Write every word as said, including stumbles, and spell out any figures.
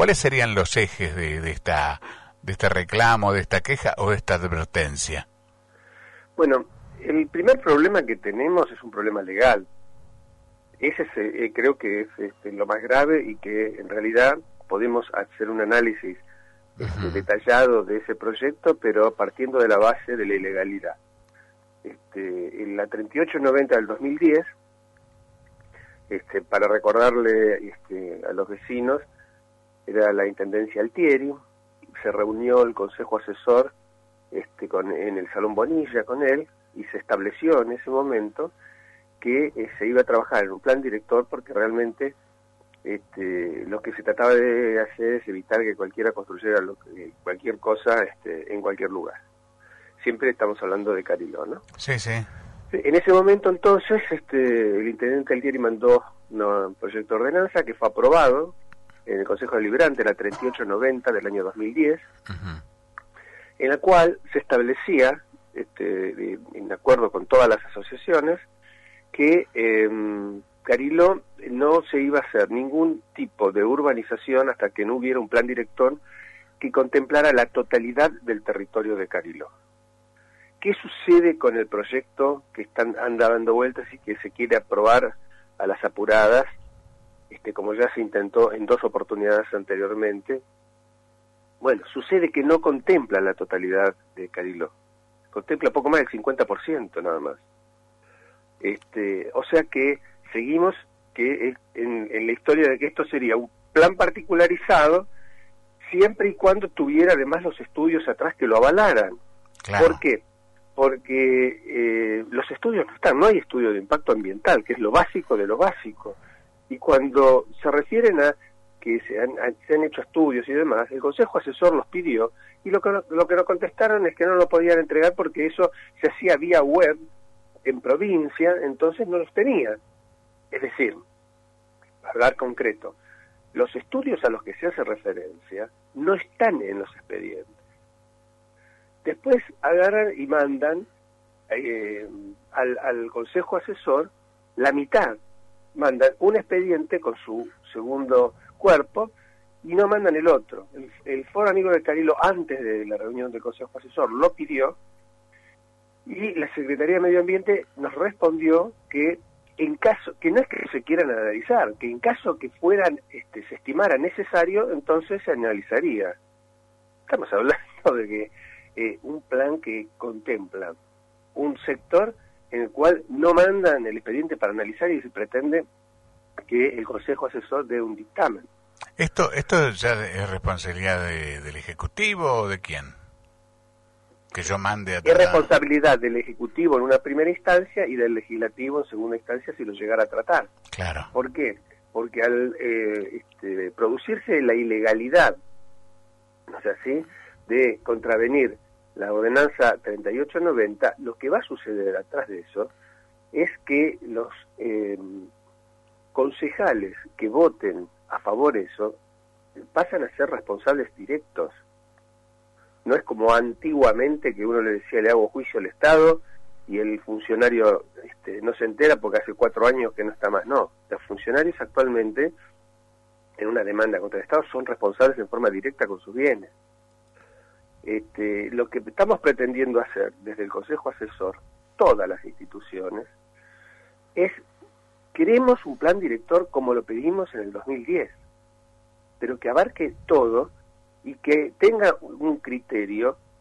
¿Cuáles serían los ejes de, de esta de este reclamo, de esta queja o de esta advertencia? Bueno, el primer problema que tenemos es un problema legal. Ese es, eh, creo que es este, lo más grave y que en realidad podemos hacer un análisis este, uh-huh. detallado de ese proyecto, pero partiendo de la base de la ilegalidad. Este, en la treinta y ocho noventa del dos mil diez, este, para recordarle este, a los vecinos, era la Intendencia Altieri, se reunió el Consejo Asesor este, con, en el Salón Bonilla con él, y se estableció en ese momento que eh, se iba a trabajar en un plan director porque realmente este, lo que se trataba de hacer es evitar que cualquiera construyera lo que, cualquier cosa este, en cualquier lugar. Siempre estamos hablando de Cariló, ¿no? Sí, sí. En ese momento entonces este, el Intendente Altieri mandó un proyecto de ordenanza que fue aprobado en el Consejo Deliberante, la treinta y ocho noventa del año dos mil diez, uh-huh. en la cual se establecía, este, en acuerdo con todas las asociaciones, que eh, Cariló no se iba a hacer ningún tipo de urbanización hasta que no hubiera un plan director que contemplara la totalidad del territorio de Cariló. ¿Qué sucede con el proyecto que están anda dando vueltas y que se quiere aprobar a las apuradas, este, como ya se intentó en dos oportunidades anteriormente? Bueno, sucede que no contempla la totalidad de Cariló, contempla poco más del cincuenta por ciento nada más. Este, o sea que seguimos que en, en la historia de que esto sería un plan particularizado siempre y cuando tuviera además los estudios atrás que lo avalaran. Claro. ¿Por qué? Porque eh, los estudios no están, no hay estudio de impacto ambiental, que es lo básico de lo básico. Y cuando se refieren a que se han, se han hecho estudios y demás, el Consejo Asesor los pidió, y lo que, lo que nos contestaron es que no lo podían entregar porque eso se hacía vía web en provincia, entonces no los tenía. Es decir, para hablar concreto, los estudios a los que se hace referencia no están en los expedientes. Después agarran y mandan eh, al, al Consejo Asesor la mitad. Mandan un expediente con su segundo cuerpo y no mandan el otro. El, el Foro Amigo de Cariló, antes de la reunión del Consejo Asesor, lo pidió, y la Secretaría de Medio Ambiente nos respondió que en caso, que no es que se quieran analizar, que en caso que fueran, este, se estimara necesario, entonces se analizaría. Estamos hablando de que eh, un plan que contempla un sector en el cual no mandan el expediente para analizar y se pretende que el Consejo Asesor dé un dictamen. ¿Esto esto ya es responsabilidad de, del Ejecutivo o de quién? Que yo mande a tratar. Es responsabilidad del Ejecutivo en una primera instancia y del Legislativo en segunda instancia si lo llegara a tratar. Claro. ¿Por qué? Porque al eh, este, producirse la ilegalidad, o sea, ¿sí?, de contravenir la ordenanza treinta y ocho noventa, lo que va a suceder atrás de eso es que los eh, concejales que voten a favor de eso pasan a ser responsables directos. No es como antiguamente que uno le decía le hago juicio al Estado y el funcionario este, no se entera porque hace cuatro años que no está más. No, los funcionarios actualmente en una demanda contra el Estado son responsables en forma directa con sus bienes. Este, lo que estamos pretendiendo hacer desde el Consejo Asesor, todas las instituciones, es, queremos un plan director como lo pedimos en el dos mil diez, pero que abarque todo y que tenga un criterio